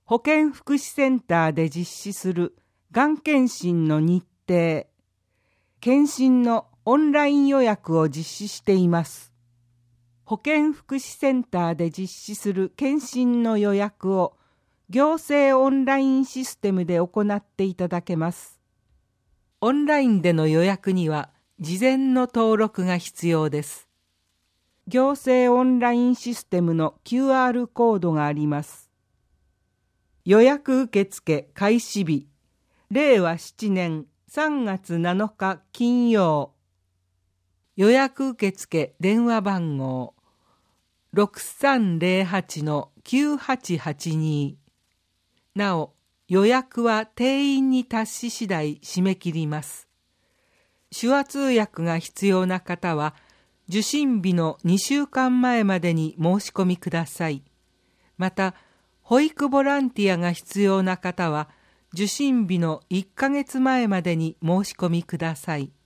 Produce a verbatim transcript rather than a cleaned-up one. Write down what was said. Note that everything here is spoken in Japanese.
保健福祉センターで実施するがん検診の日程、検診のオンライン予約を実施しています。保健福祉センターで実施する検診の予約を行政オンラインシステムで行っていただけます。オンラインでの予約には事前の登録が必要です。行政オンラインシステムの キューアール コードがあります。予約受付開始日、れいわななねんさんがつなのか金曜。予約受付電話番号 ろくさんぜろはちのきゅうはちはちに。なお、予約は定員に達し次第締め切ります。手話通訳が必要な方は、受診日のにしゅうかんまえまでに申し込みください。また、保育ボランティアが必要な方は、受診日のいっかげつまえまでに申し込みください。